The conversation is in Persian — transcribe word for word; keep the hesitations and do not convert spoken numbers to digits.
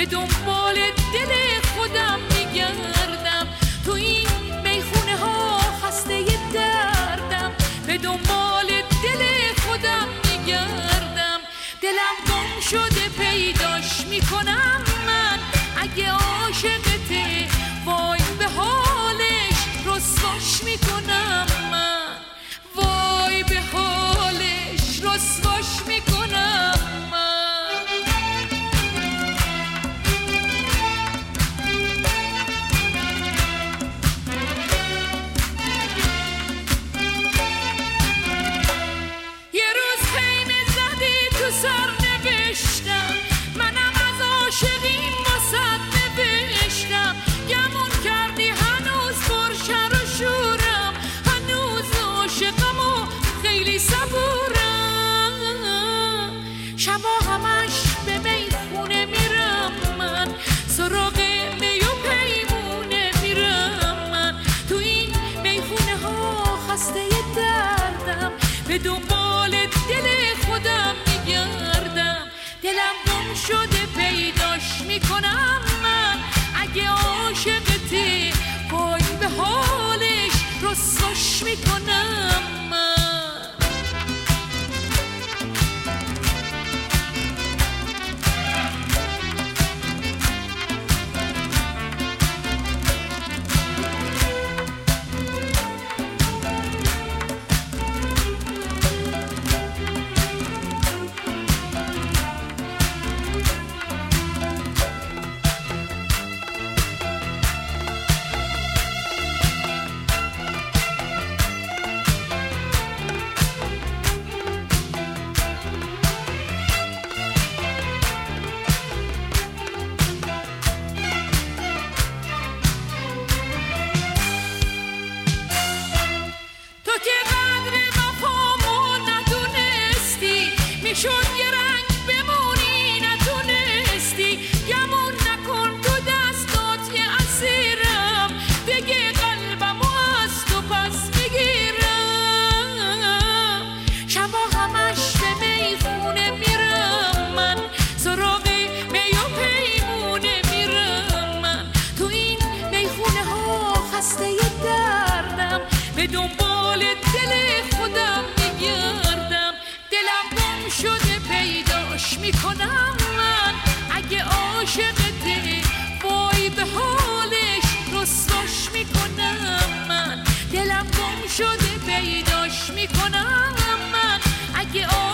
به دنبال دل خودم میگردم، تو این میخونه ها خسته دردم، به دنبال دل خودم میگردم، دلم گم شده پیداش میکنم من، اگه عاشقته وای به حالش رسواش میکنم من، وای به حالش رسواش میکنم من. یه روز خیمه زدی تو سر نوشتم، منم از عاشقیم واسد نوشتم، گمون کردی هنوز پرشر و شورم، هنوز عاشقم و خیلی صبورم، شبا همش به میخونه میرم من، سراغ می و پیمونه میرم من، تو این میخونه ها خسته دردم، به دنبال دل خودم میگردم، دلم گم شده پیداش میکنم من، اگه عاشقتی وای به حالش رسواش میکنم من. تو که قدر وفامو ندونستی، میشد یه رنگ بمونی نتونستی، گمون نکن تو دستات یه اسیرم، دیگه قلبمو از تو پس میگیرم، شبا همش به میخونه میرم من، سراغ می و پیمونه میرم من، تو این میخونه ها خسته دردم، به دنبال دل خودم میگردم، دلم گم شده پیداش میکنم من، اگه عاشقته وای به حالش رسواش میکنم من، دلم گم شده پیداش میکنم من، اگه